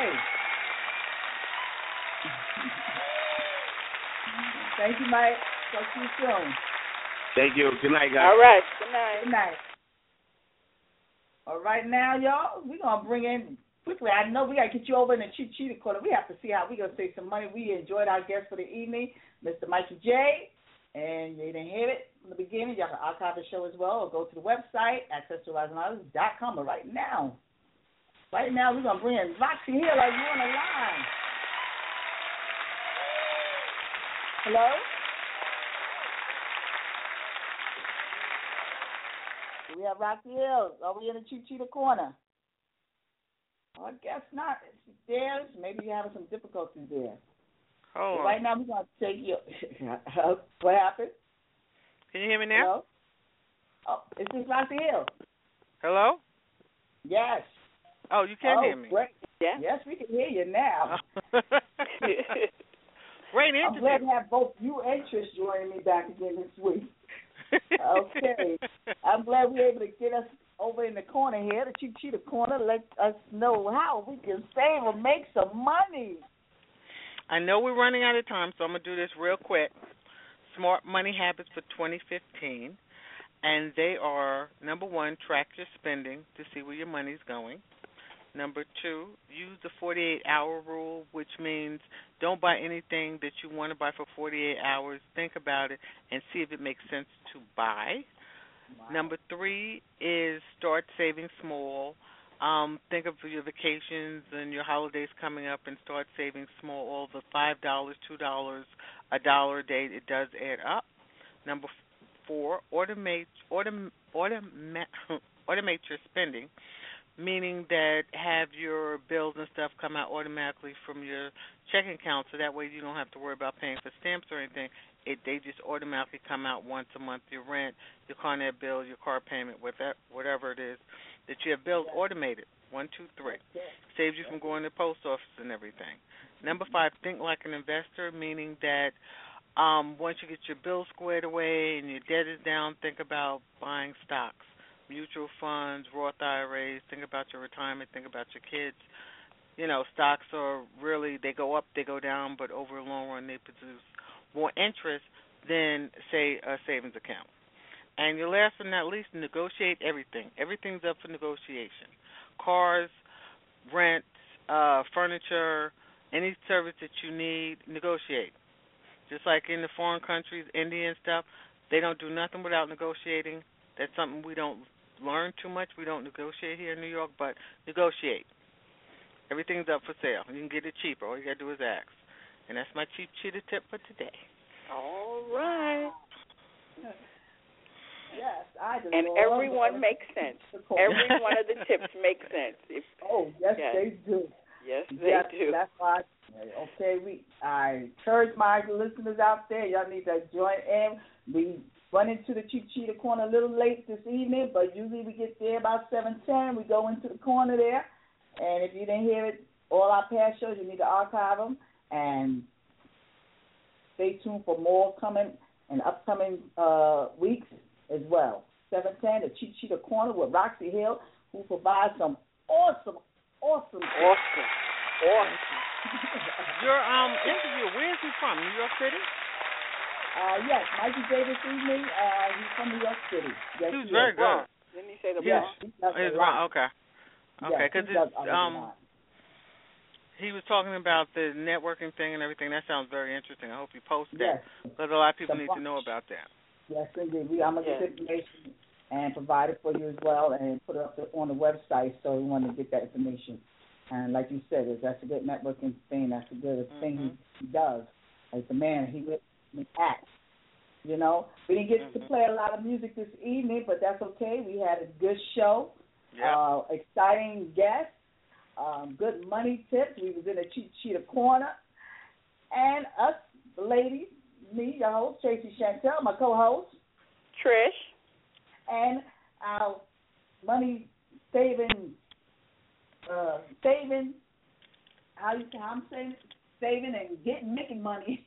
Thank you, Mike. Talk to you soon. Thank you. Good night, guys. All right. Good night. Good night. All right, now, y'all, we're going to bring in quickly. I know we got to get you over in the Cheetah Corner. We have to see how we're going to save some money. We enjoyed our guest for the evening, Mr. Mikey J. And you didn't hear it from the beginning. Y'all can archive the show as well or go to the website, accesstorisinglartists.com. But right now, we're going to bring in Roxy Hill. Are you on the line? Hello? Do we have Roxy Hill? Are we in the Cheetah Corner? Oh, I guess not. It's there. Maybe you're having some difficulties there. Hold on. Right now, we're going to take you. What happened? Can you hear me now? Hello? Oh, is this Roxy Hill? Hello? Yes. Oh, you can hear me? Great. Yeah. Yes, we can hear you now. Great interview. I'm glad to have both you and Trish joining me back again this week. Okay. I'm glad we were able to get us over in the corner here, the Cheetah Corner. Let us know how we can save or make some money. I know we're running out of time, so I'm going to do this real quick. Smart Money Habits for 2015. And they are, number one, track your spending to see where your money's going. Number two, use the 48-hour rule, which means don't buy anything that you want to buy for 48 hours. Think about it and see if it makes sense to buy. Wow. Number three is start saving small. Think of your vacations and your holidays coming up and start saving small. All the $5, $2, $1 a day, it does add up. Number four, automate your spending, meaning that have your bills and stuff come out automatically from your checking account, so that way you don't have to worry about paying for stamps or anything. They just automatically come out once a month. Your rent, your car net bill, your car payment, whatever it is that you have bills automated. 1, 2, 3. Saves you from going to the post office and everything. Number five, think like an investor, meaning that once you get your bills squared away and your debt is down, think about buying stocks, mutual funds, Roth IRAs. Think about your retirement. Think about your kids. You know, stocks are really, they go up, they go down, but over the long run they produce more interest than, say, a savings account. And your last but not least, negotiate everything. Everything's up for negotiation. Cars, rent, furniture, any service that you need, negotiate. Just like in the foreign countries, India and stuff, they don't do nothing without negotiating. That's something we don't learn too much. We don't negotiate here in New York, but negotiate. Everything's up for sale. You can get it cheaper. All you got to do is ask. And that's my cheap cheetah tip for today. All right. Yes, I do. And everyone makes sense. Every one of the tips make sense. Yes, they do. Yes, they do. That's why. Okay, I encourage my listeners out there. Y'all need to join in. We run into the Cheetah Corner a little late this evening, but usually we get there about 7:10. We go into the corner there, and if you didn't hear it, all our past shows, you need to archive them and stay tuned for more coming and upcoming weeks as well. 710, the Cheap Cheetah Corner with Roxy Hill, who provides some awesome. Your interview, where is he from? New York City? Yes, Mikey Davis evening. He's from New York City. Yes, he was very good. Didn't he say the Yes, Okay. Okay, because yes, he was talking about the networking thing and everything. That sounds very interesting. I hope you post that, yes. because a lot of people need to know about that. Yes, indeed. I'm going to get information and provide it for you as well and put it up on the website, so we want to get that information. And like you said, that's a good networking thing. That's a good thing he does. As a man, he acts. You know, we didn't get to play a lot of music this evening, but that's okay. We had a good show, exciting guests, good money tips. We was in a Cheap Cheetah Corner, and us, the ladies, me, your host Tracy Chantel, my co-host Trish, and our money saving. Saving and making money.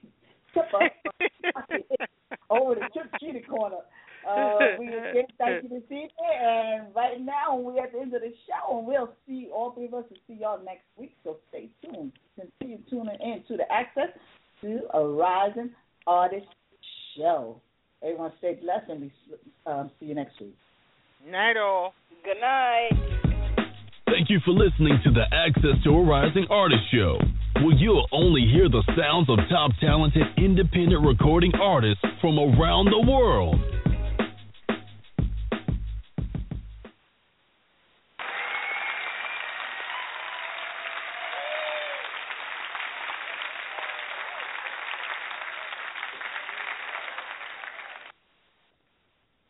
Over the Cheap Cheetah Corner. We again thank you this evening, and right now we're at the end of the show, and we'll see all three of us will see y'all next week. So stay tuned. Continue tuning in to the Access to a Rising Artist Show. Everyone stay blessed, and we see you next week. Night all. Good night. Thank you for listening to the Access to a Rising Artist Show, where you'll only hear the sounds of top talented independent recording artists from around the world.